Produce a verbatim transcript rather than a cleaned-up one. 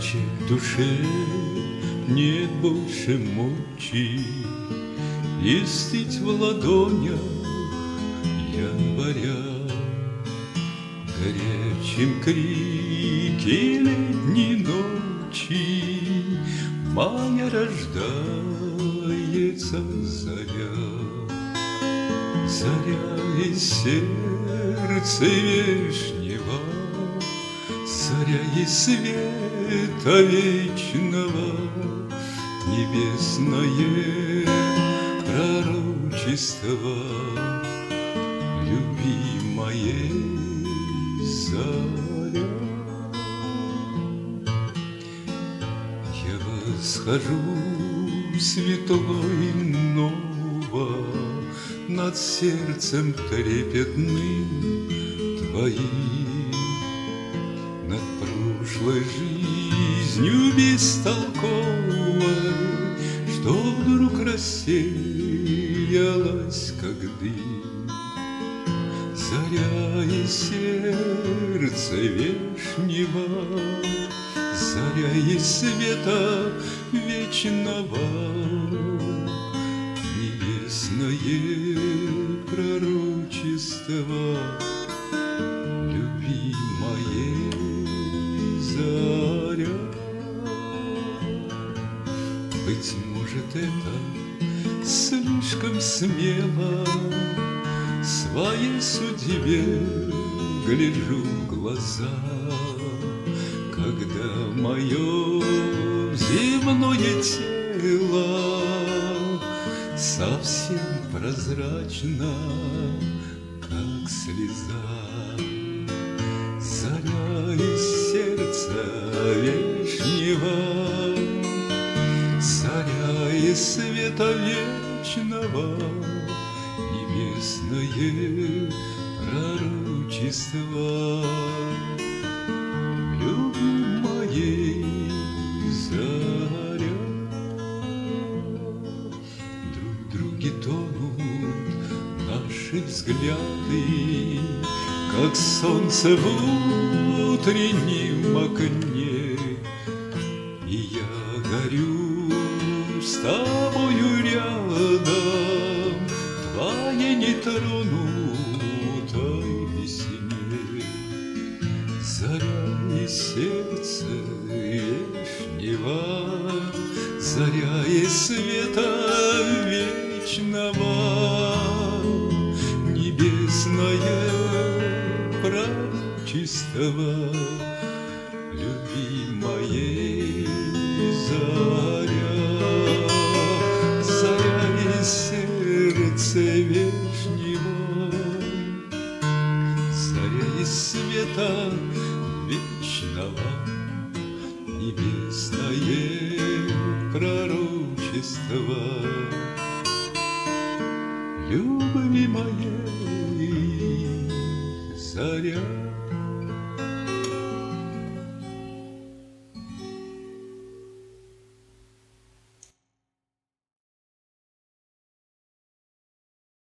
Плачет в душе, нет больше мочи, и стыть в ладонях января. Горячим крики летней ночи мая рождается заря. Заря из сердца вешнего, заря из света вечного, небесное пророчество любимое заря. Я восхожу светло иного над сердцем трепетным твоим, над прошлой жизнью бестолковой, что вдруг рассеялась, как дым. Заря из сердца вешнего, заря из света вечного, небесное пророчество любимое заря. Быть может, это слишком смело, своей судьбе гляжу в глаза, когда мое земное тело совсем прозрачно, как слеза. Заря из сердца вешнего, заря из света вечного, небесное пророчество любимое заря. Друг в друге тонут наши взгляды, как солнце в утреннем окне, и я горю с тобою рядом твоей нетронутой весне. Заря из сердца вешнего, заря из света вечного, небесное пророчество любимое заря. Заря из сердца вешнего, заря из света вечного, небесное пророчество любви моей заря.